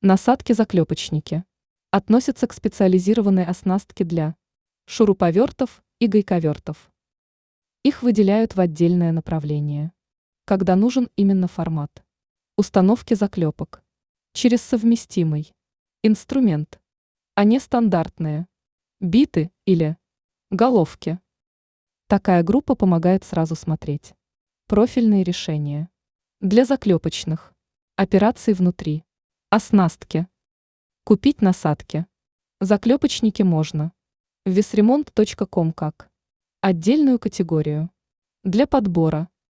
Насадки-заклепочники относятся к специализированной оснастке для шуруповертов и гайковертов. Их выделяют в отдельное направление, когда нужен именно формат установки заклепок через совместимый инструмент, а не стандартные биты или головки. Такая группа помогает сразу смотреть профильные решения для заклепочных операций внутри оснастки. Купить насадки. Заклепочники можно в весремонт.ком как отдельную категорию для подбора